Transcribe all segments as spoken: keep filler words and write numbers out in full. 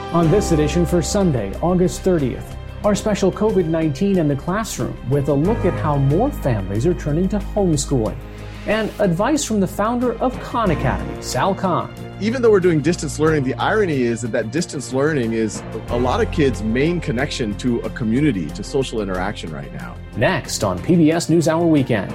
On this edition for Sunday, August thirtieth, our special COVID nineteen in the classroom with a look at how more families are turning to homeschooling. And advice from the founder of Khan Academy, Sal Khan. Even though we're doing distance learning, the irony is that that distance learning is a lot of kids' main connection to a community, to social interaction right now. Next on P B S NewsHour Weekend.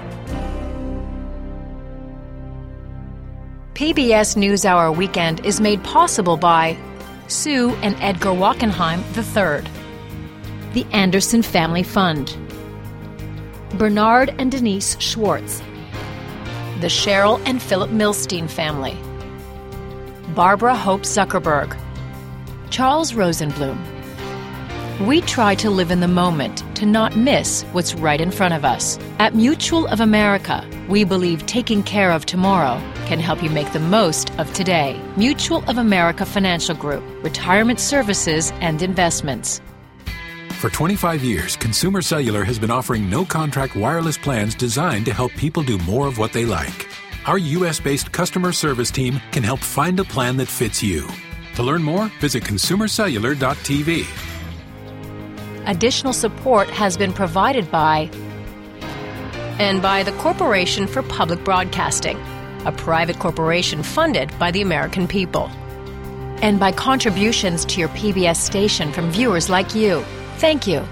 P B S NewsHour Weekend is made possible by Sue and Edgar Wackenheim the third, the Anderson Family Fund, Bernard and Denise Schwartz, the Cheryl and Philip Milstein family, Barbara Hope Zuckerberg, Charles Rosenblum. We try to live in the moment to not miss what's right in front of us. At Mutual of America, we believe taking care of tomorrow can help you make the most of today. Mutual of America Financial Group, retirement services and investments. For twenty-five years, Consumer Cellular has been offering no-contract wireless plans designed to help people do more of what they like. Our U S-based customer service team can help find a plan that fits you. To learn more, visit consumer cellular dot t v. Additional support has been provided by and by the Corporation for Public Broadcasting, a private corporation funded by the American people, and by contributions to your P B S station from viewers like you. Thank you.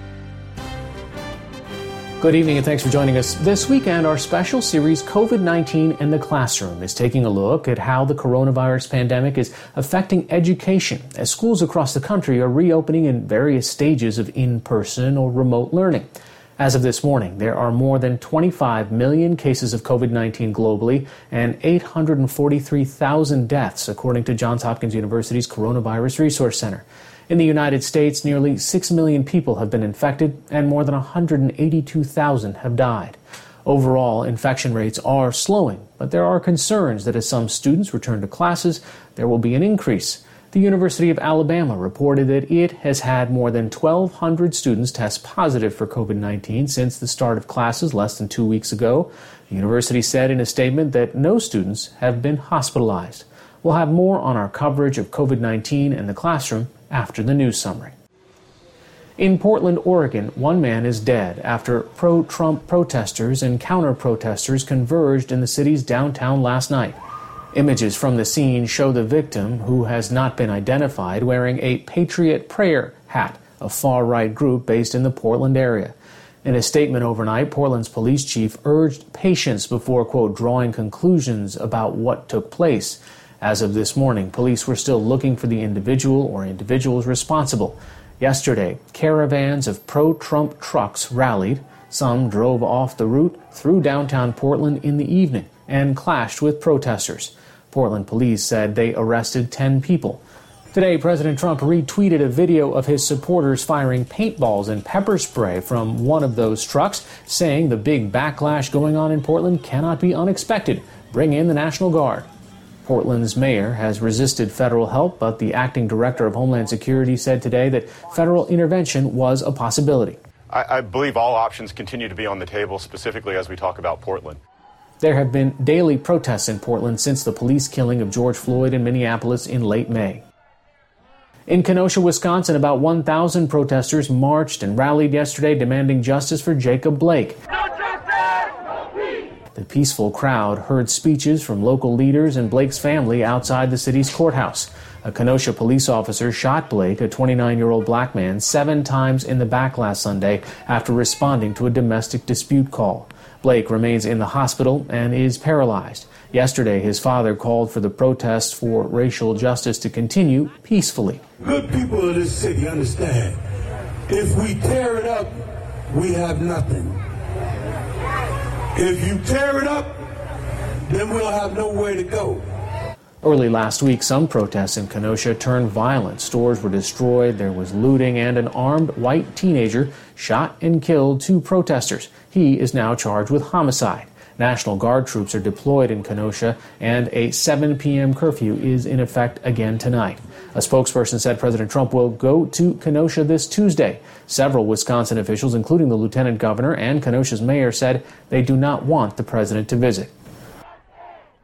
Good evening and thanks for joining us. This weekend, our special series, COVID nineteen in the Classroom, is taking a look at how the coronavirus pandemic is affecting education as schools across the country are reopening in various stages of in-person or remote learning. As of this morning, there are more than twenty-five million cases of COVID nineteen globally and eight hundred forty-three thousand deaths, according to Johns Hopkins University's Coronavirus Resource Center. In the United States, nearly six million people have been infected and more than one hundred eighty-two thousand have died. Overall, infection rates are slowing, but there are concerns that as some students return to classes, there will be an increase. The University of Alabama reported that it has had more than twelve hundred students test positive for COVID nineteen since the start of classes less than two weeks ago. The university said in a statement that no students have been hospitalized. We'll have more on our coverage of COVID nineteen in the classroom after the news summary. In Portland, Oregon, one man is dead after pro-Trump protesters and counter-protesters converged in the city's downtown last night. Images from the scene show the victim, who has not been identified, wearing a Patriot Prayer hat, a far-right group based in the Portland area. In a statement overnight, Portland's police chief urged patience before, quote, drawing conclusions about what took place. As of this morning, police were still looking for the individual or individuals responsible. Yesterday, caravans of pro-Trump trucks rallied. Some drove off the route through downtown Portland in the evening and clashed with protesters. Portland police said they arrested ten people. Today, President Trump retweeted a video of his supporters firing paintballs and pepper spray from one of those trucks, saying the big backlash going on in Portland cannot be unexpected. Bring in the National Guard. Portland's mayor has resisted federal help, but the acting director of Homeland Security said today that federal intervention was a possibility. I, I believe all options continue to be on the table, specifically as we talk about Portland. There have been daily protests in Portland since the police killing of George Floyd in Minneapolis in late May. In Kenosha, Wisconsin, about one thousand protesters marched and rallied yesterday demanding justice for Jacob Blake. The peaceful crowd heard speeches from local leaders and Blake's family outside the city's courthouse. A Kenosha police officer shot Blake, a twenty-nine-year-old black man, seven times in the back last Sunday after responding to a domestic dispute call. Blake remains in the hospital and is paralyzed. Yesterday, his father called for the protests for racial justice to continue peacefully. Good people of this city understand, if we tear it up, we have nothing. If you tear it up, then we'll have nowhere to go. Early last week, some protests in Kenosha turned violent. Stores were destroyed, there was looting, and an armed white teenager shot and killed two protesters. He is now charged with homicide. National Guard troops are deployed in Kenosha, and a seven p.m. curfew is in effect again tonight. A spokesperson said President Trump will go to Kenosha this Tuesday. Several Wisconsin officials, including the lieutenant governor and Kenosha's mayor, said they do not want the president to visit.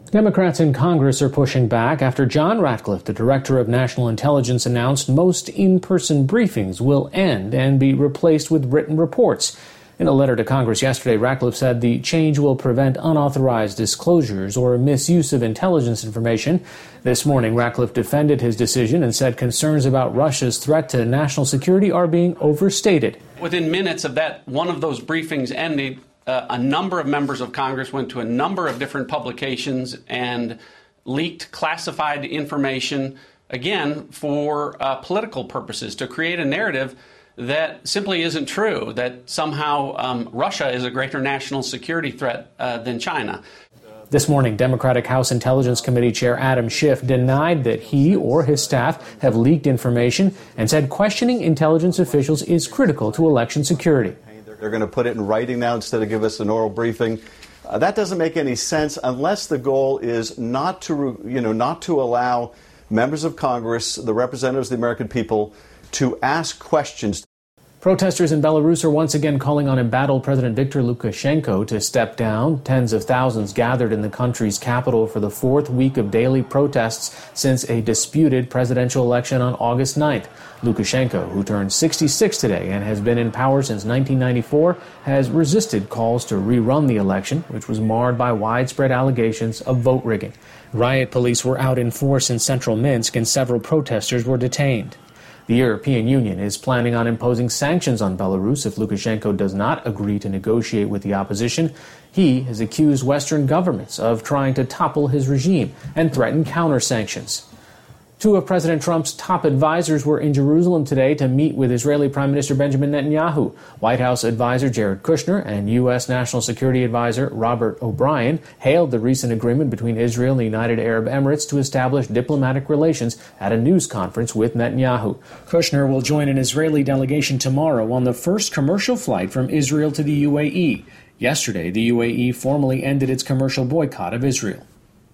Democrats in Congress are pushing back after John Ratcliffe, the Director of National Intelligence, announced most in-person briefings will end and be replaced with written reports. In a letter to Congress yesterday, Ratcliffe said the change will prevent unauthorized disclosures or misuse of intelligence information. This morning, Ratcliffe defended his decision and said concerns about Russia's threat to national security are being overstated. Within minutes of that, one of those briefings ending, uh, a number of members of Congress went to a number of different publications and leaked classified information, again, for uh, political purposes, to create a narrative that simply isn't true, that somehow um, Russia is a greater national security threat uh, than China. This morning, Democratic House Intelligence Committee Chair Adam Schiff denied that he or his staff have leaked information and said questioning intelligence officials is critical to election security. They're going to put it in writing now instead of give us an oral briefing. Uh, that doesn't make any sense unless the goal is not to, you know, not to allow members of Congress, the representatives of the American people, to ask questions. Protesters in Belarus are once again calling on embattled President Viktor Lukashenko to step down. Tens of thousands gathered in the country's capital for the fourth week of daily protests since a disputed presidential election on August ninth. Lukashenko, who turned sixty-six today and has been in power since nineteen ninety-four, has resisted calls to rerun the election, which was marred by widespread allegations of vote rigging. Riot police were out in force in central Minsk and several protesters were detained. The European Union is planning on imposing sanctions on Belarus if Lukashenko does not agree to negotiate with the opposition. He has accused Western governments of trying to topple his regime and threatened counter-sanctions. Two of President Trump's top advisors were in Jerusalem today to meet with Israeli Prime Minister Benjamin Netanyahu. White House advisor Jared Kushner and U S. National Security Advisor Robert O'Brien hailed the recent agreement between Israel and the United Arab Emirates to establish diplomatic relations at a news conference with Netanyahu. Kushner will join an Israeli delegation tomorrow on the first commercial flight from Israel to the U A E. Yesterday, the U A E formally ended its commercial boycott of Israel.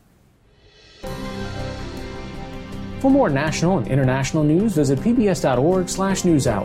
For more national and international news, visit pbs.org slash newshour.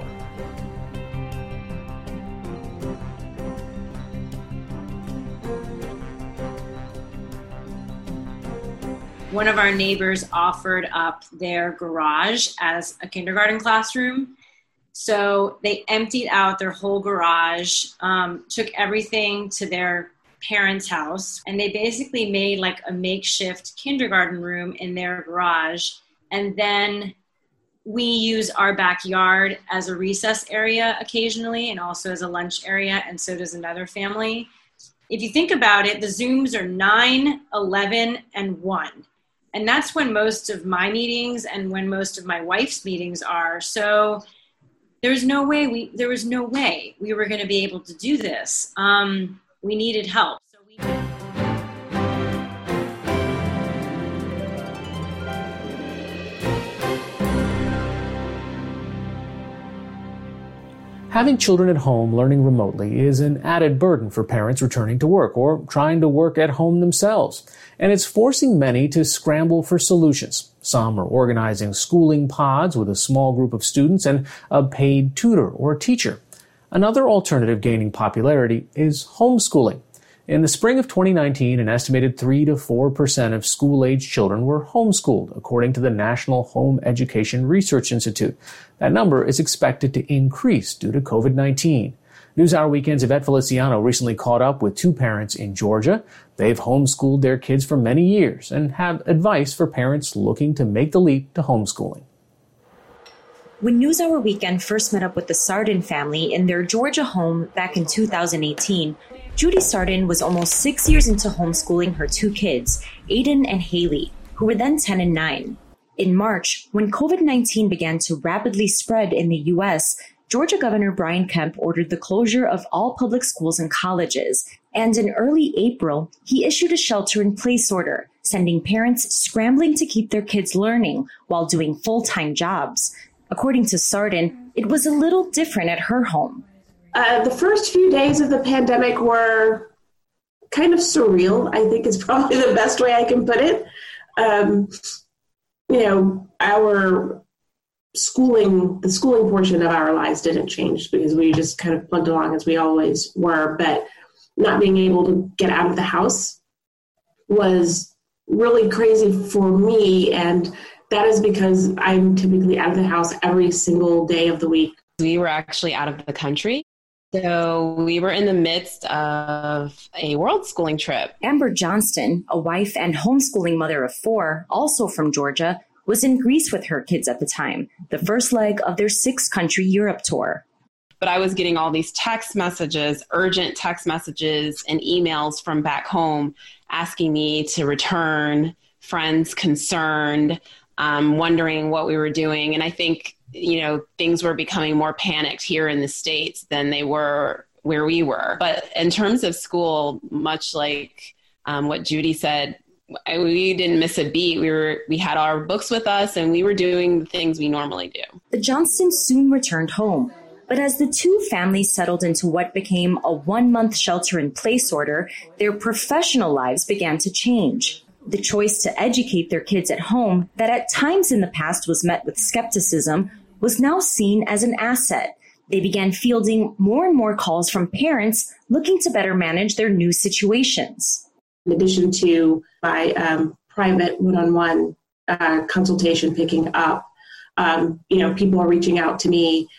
One of our neighbors offered up their garage as a kindergarten classroom. So they emptied out their whole garage, um, took everything to their parents' house, and they basically made like a makeshift kindergarten room in their garage. And then we use our backyard as a recess area occasionally and also as a lunch area, and so does another family. If you think about it, the Zooms are nine, eleven, and one. And that's when most of my meetings and when most of my wife's meetings are. So there's no way we, there was no way we were going to be able to do this. Um, we needed help. So we Having children at home learning remotely is an added burden for parents returning to work or trying to work at home themselves. And it's forcing many to scramble for solutions. Some are organizing schooling pods with a small group of students and a paid tutor or teacher. Another alternative gaining popularity is homeschooling. In the spring of twenty nineteen, an estimated three to four percent of school-age children were homeschooled, according to the National Home Education Research Institute. That number is expected to increase due to covid nineteen. NewsHour Weekend's Yvette Feliciano recently caught up with two parents in Georgia. They've homeschooled their kids for many years and have advice for parents looking to make the leap to homeschooling. When NewsHour Weekend first met up with the Sardin family in their Georgia home back in two thousand eighteen, Judy Sardin was almost six years into homeschooling her two kids, Aiden and Haley, who were then ten and nine. In March, when covid nineteen began to rapidly spread in the U S, Georgia Governor Brian Kemp ordered the closure of all public schools and colleges. And in early April, he issued a shelter-in-place order, sending parents scrambling to keep their kids learning while doing full-time jobs. According to Sardin, it was a little different at her home. Uh, the first few days of the pandemic were kind of surreal, I think is probably the best way I can put it. Um, you know, our schooling, the schooling portion of our lives didn't change because we just kind of plugged along as we always were. But not being able to get out of the house was really crazy for me. And that is because I'm typically out of the house every single day of the week. We were actually out of the country. So we were in the midst of a world schooling trip. Amber Johnston, a wife and homeschooling mother of four, also from Georgia, was in Greece with her kids at the time, the first leg of their six-country Europe tour. But I was getting all these text messages, urgent text messages and emails from back home asking me to return, friends concerned, um, wondering what we were doing. And I think, you know, things were becoming more panicked here in the States than they were where we were. But in terms of school, much like um, what Judy said, we didn't miss a beat. We were, we had our books with us and we were doing the things we normally do. The Johnstons soon returned home. But as the two families settled into what became a one-month shelter-in-place order, their professional lives began to change. The choice to educate their kids at home, that at times in the past was met with skepticism, was now seen as an asset. They began fielding more and more calls from parents looking to better manage their new situations. In addition to my um, private one-on-one uh, consultation picking up, um, you know, people are reaching out to me,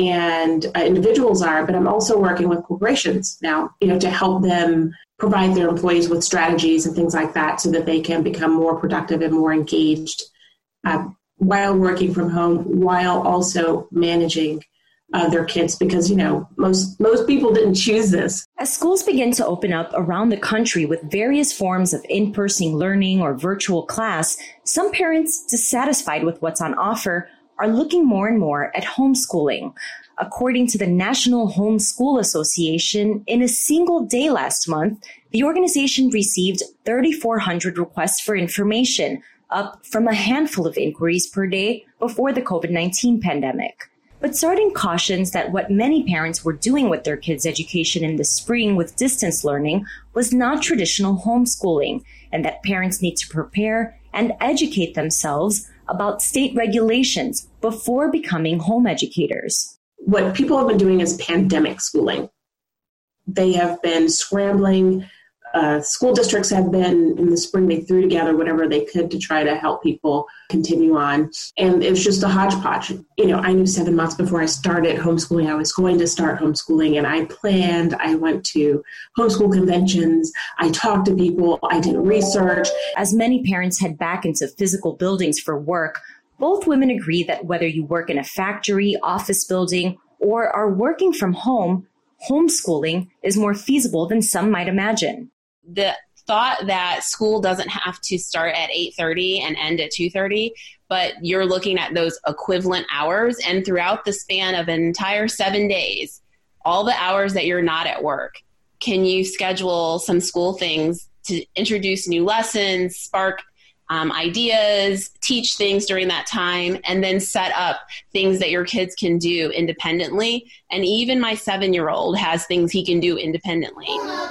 and uh, individuals are, but I'm also working with corporations now, you know, to help them provide their employees with strategies and things like that so that they can become more productive and more engaged uh, while working from home, while also managing uh, their kids, because, you know, most most people didn't choose this. As schools begin to open up around the country with various forms of in-person learning or virtual class, some parents, dissatisfied with what's on offer, are looking more and more at homeschooling. According to the National Homeschool Association, in a single day last month, the organization received three thousand four hundred requests for information, up from a handful of inquiries per day before the COVID nineteen pandemic. But Sardin cautions that what many parents were doing with their kids' education in the spring with distance learning was not traditional homeschooling, and that parents need to prepare and educate themselves about state regulations before becoming home educators. What people have been doing is pandemic schooling. They have been scrambling. Uh, school districts have been, in the spring, they threw together whatever they could to try to help people continue on. And it was just a hodgepodge. You know, I knew seven months before I started homeschooling, I was going to start homeschooling, and I planned, I went to homeschool conventions, I talked to people, I did research. As many parents head back into physical buildings for work, both women agree that whether you work in a factory, office building, or are working from home, homeschooling is more feasible than some might imagine. The thought that school doesn't have to start at eight thirty and end at two thirty, but you're looking at those equivalent hours, and throughout the span of an entire seven days, all the hours that you're not at work, can you schedule some school things to introduce new lessons, spark um, ideas, teach things during that time, and then set up things that your kids can do independently? And even my seven-year-old has things he can do independently.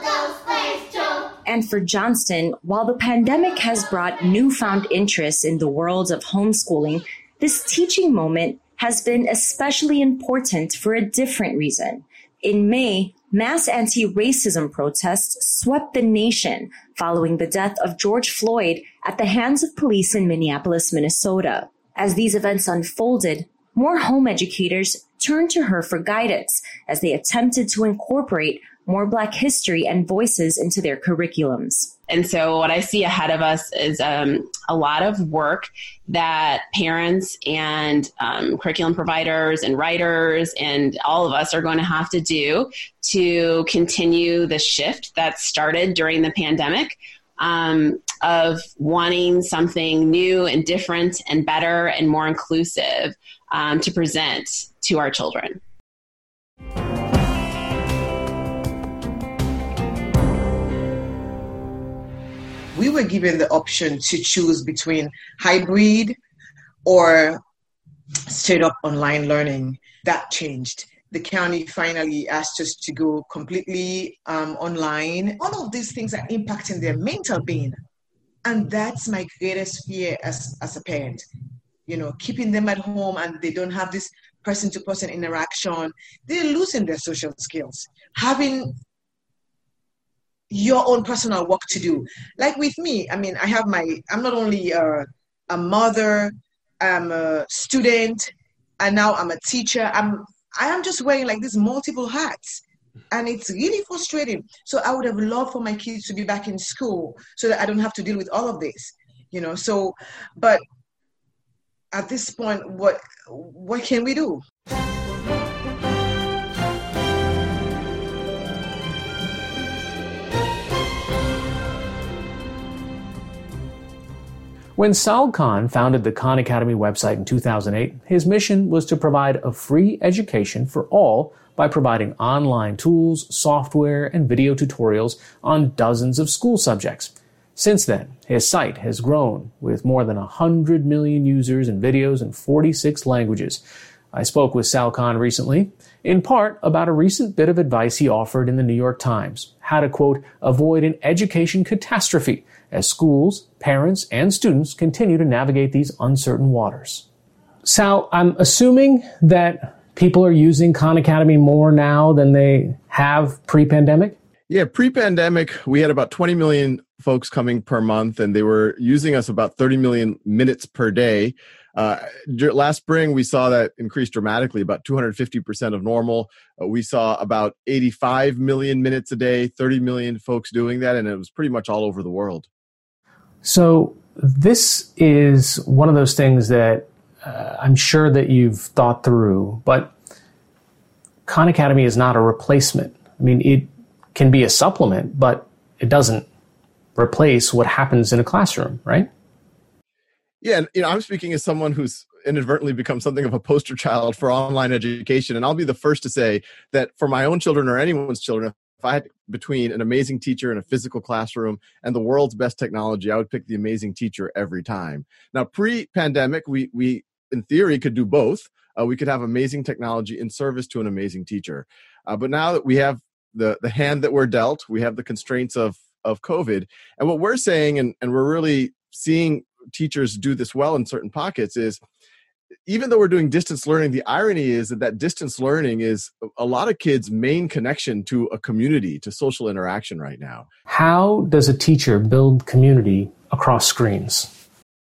And for Johnston, while the pandemic has brought newfound interest in the world of homeschooling, this teaching moment has been especially important for a different reason. In May, mass anti-racism protests swept the nation following the death of George Floyd at the hands of police in Minneapolis, Minnesota. As these events unfolded, more home educators turned to her for guidance as they attempted to incorporate more Black history and voices into their curriculums. And so what I see ahead of us is um, a lot of work that parents and um, curriculum providers and writers and all of us are going to have to do to continue the shift that started during the pandemic um, of wanting something new and different and better and more inclusive um, to present to our children. We were given the option to choose between hybrid or straight up online learning. That changed. The county finally asked us to go completely um, online. All of these things are impacting their mental being. And that's my greatest fear as, as a parent. You know, keeping them at home and they don't have this person-to-person interaction. They're losing their social skills. Having your own personal work to do. Like with me, I mean, I have my, I'm not only a, a mother, I'm a student, and now I'm a teacher. I'm, I am just wearing like these multiple hats. And it's really frustrating. So I would have loved for my kids to be back in school so that I don't have to deal with all of this, you know. So, but at this point, what what can we do? When Sal Khan founded the Khan Academy website in two thousand eight, his mission was to provide a free education for all by providing online tools, software, and video tutorials on dozens of school subjects. Since then, his site has grown with more than one hundred million users and videos in forty-six languages. I spoke with Sal Khan recently, in part about a recent bit of advice he offered in the New York Times, how to, quote, avoid an education catastrophe as schools, parents, and students continue to navigate these uncertain waters. Sal, I'm assuming that people are using Khan Academy more now than they have pre-pandemic? Yeah, pre-pandemic, we had about twenty million folks coming per month, and they were using us about thirty million minutes per day. Uh, last spring, we saw that increase dramatically, about two hundred fifty percent of normal. Uh, we saw about eighty-five million minutes a day, thirty million folks doing that, and it was pretty much all over the world. So this is one of those things that uh, I'm sure that you've thought through, but Khan Academy is not a replacement. I mean, it can be a supplement, but it doesn't replace what happens in a classroom, right? Yeah, and you know, I'm speaking as someone who's inadvertently become something of a poster child for online education, and I'll be the first to say that for my own children or anyone's children, if I had between an amazing teacher in a physical classroom and the world's best technology, I would pick the amazing teacher every time. Now, pre-pandemic, we we in theory could do both. Uh, we could have amazing technology in service to an amazing teacher. Uh, but now that we have the the hand that we're dealt, we have the constraints of of COVID, and what we're saying, and, and we're really seeing teachers do this well in certain pockets, is even though we're doing distance learning, the irony is that that distance learning is a lot of kids' main connection to a community, to social interaction right now. How does a teacher build community across screens?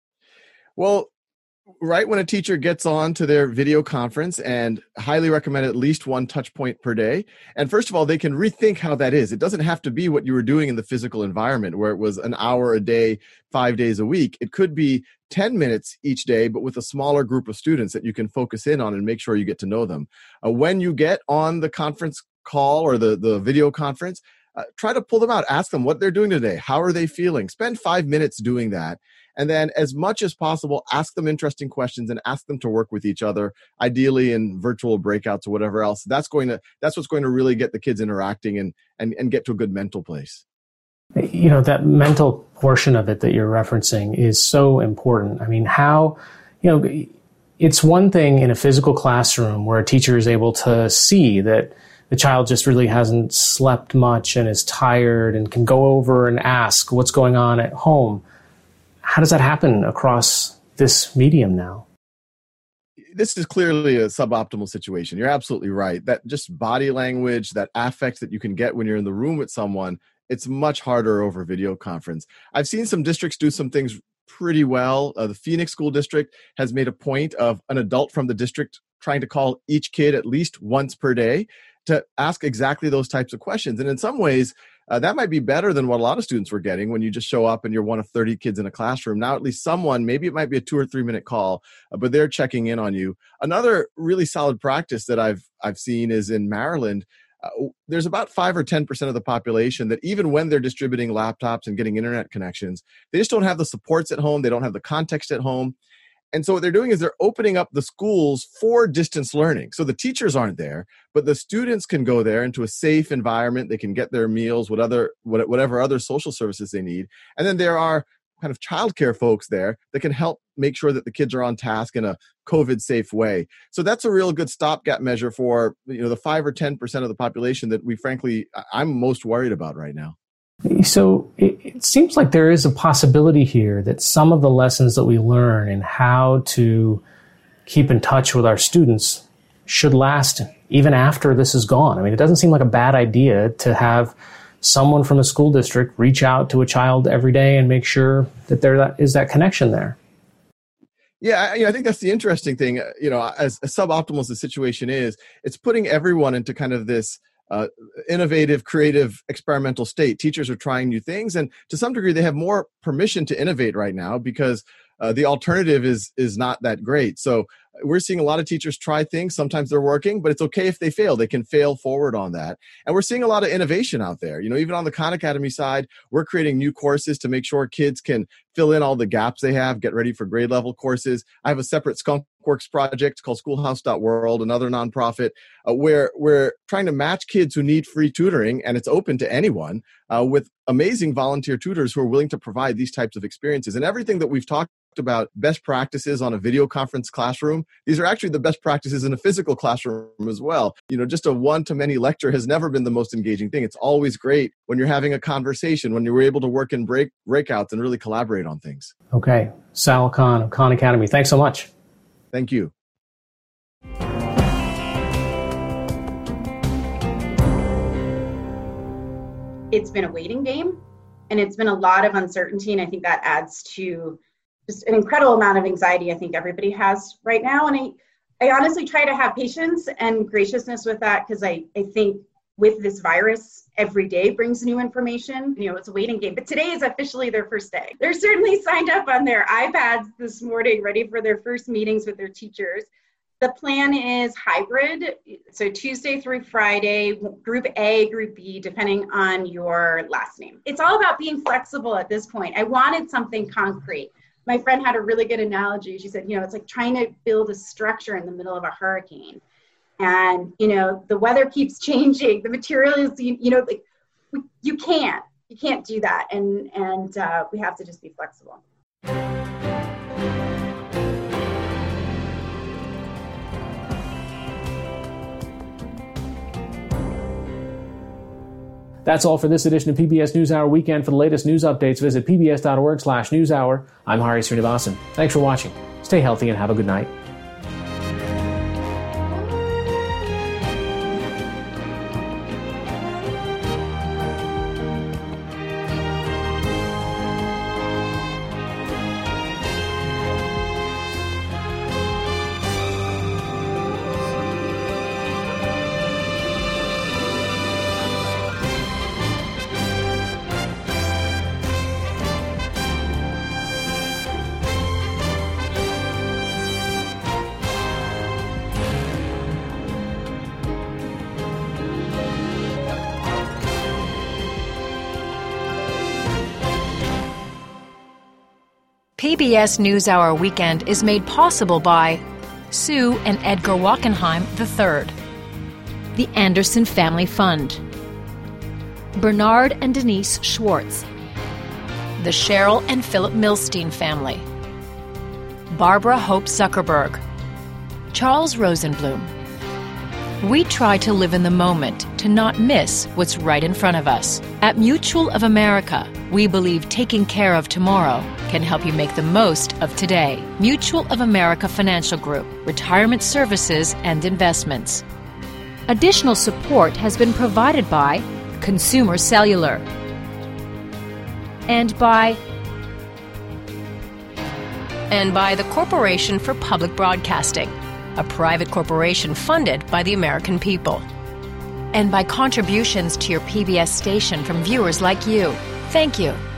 Well, right when a teacher gets on to their video conference, and highly recommend at least one touch point per day. And first of all, they can rethink how that is. It doesn't have to be what you were doing in the physical environment where it was an hour a day, five days a week. It could be ten minutes each day, but with a smaller group of students that you can focus in on and make sure you get to know them. Uh, when you get on the conference call or the, the video conference, uh, try to pull them out. Ask them what they're doing today. How are they feeling? Spend five minutes doing that. And then as much as possible, ask them interesting questions and ask them to work with each other, ideally in virtual breakouts or whatever else. That's going to, that's what's going to really get the kids interacting and, and, and get to a good mental place. You know, that mental portion of it that you're referencing is so important. I mean, how, you know, it's one thing in a physical classroom where a teacher is able to see that the child just really hasn't slept much and is tired and can go over and ask what's going on at home. How does that happen across this medium now? This is clearly a suboptimal situation. You're absolutely right. That just body language, that affect that you can get when you're in the room with someone, it's much harder over video conference. I've seen some districts do some things pretty well. Uh, the Phoenix School District has made a point of an adult from the district trying to call each kid at least once per day to ask exactly those types of questions. And in some ways, Uh, that might be better than what a lot of students were getting when you just show up and you're one of thirty kids in a classroom. Now, at least someone, maybe it might be a two or three minute call, uh, but they're checking in on you. Another really solid practice that I've I've seen is in Maryland. Uh, there's about five or ten percent of the population that even when they're distributing laptops and getting internet connections, they just don't have the supports at home. They don't have the context at home. And so what they're doing is they're opening up the schools for distance learning. So the teachers aren't there, but the students can go there into a safe environment. They can get their meals, what other, whatever other social services they need. And then there are kind of childcare folks there that can help make sure that the kids are on task in a COVID safe way. So that's a real good stopgap measure for, you know, the five or ten percent of the population that we frankly, I'm most worried about right now. So it, it seems like there is a possibility here that some of the lessons that we learn and how to keep in touch with our students should last even after this is gone. I mean, it doesn't seem like a bad idea to have someone from a school district reach out to a child every day and make sure that there is that connection there. Yeah, I, I think that's the interesting thing. You know, as, as suboptimal as the situation is, it's putting everyone into kind of this uh, innovative, creative, experimental state. Teachers are trying new things, and to some degree, they have more permission to innovate right now because uh, the alternative is is not that great. So we're seeing a lot of teachers try things. Sometimes they're working, but it's okay if they fail. They can fail forward on that. And we're seeing a lot of innovation out there. You know, even on the Khan Academy side, we're creating new courses to make sure kids can fill in all the gaps they have, get ready for grade level courses. I have a separate Skunkworks project called schoolhouse dot world, another nonprofit, uh, where we're trying to match kids who need free tutoring, and it's open to anyone, uh, with amazing volunteer tutors who are willing to provide these types of experiences. And everything that we've talked about, best practices on a video conference classroom, these are actually the best practices in a physical classroom as well. You know, just a one-to-many lecture has never been the most engaging thing. It's always great when you're having a conversation, when you're able to work in break breakouts and really collaborate on things. Okay. Sal Khan of Khan Academy, thanks so much. Thank you. It's been a waiting game, and it's been a lot of uncertainty, and I think that adds to just an incredible amount of anxiety I think everybody has right now. And I, I honestly try to have patience and graciousness with that, because I, I think with this virus, every day brings new information. You know, it's a waiting game, but today is officially their first day. They're certainly signed up on their iPads this morning, ready for their first meetings with their teachers. The plan is hybrid, so Tuesday through Friday, group A, group B, depending on your last name. It's all about being flexible at this point. I wanted something concrete. My friend had a really good analogy. She said, you know, it's like trying to build a structure in the middle of a hurricane. And, you know, the weather keeps changing. The materials, you, you know, like, you can't, you can't do that. And, and uh, we have to just be flexible. That's all for this edition of P B S NewsHour Weekend. For the latest news updates, visit pbs.org slash newshour. I'm Hari Srinivasan. Thanks for watching. Stay healthy and have a good night. P B S NewsHour Weekend is made possible by Sue and Edgar Wachenheim the third, the Anderson Family Fund, Bernard and Denise Schwartz, the Cheryl and Philip Milstein family, Barbara Hope Zuckerberg, Charles Rosenblum. We try to live in the moment to not miss what's right in front of us. At Mutual of America, we believe taking care of tomorrow can help you make the most of today. Mutual of America Financial Group, retirement services and investments. Additional support has been provided by Consumer Cellular and by and by the Corporation for Public Broadcasting, a private corporation funded by the American people, and by contributions to your P B S station from viewers like you. Thank you.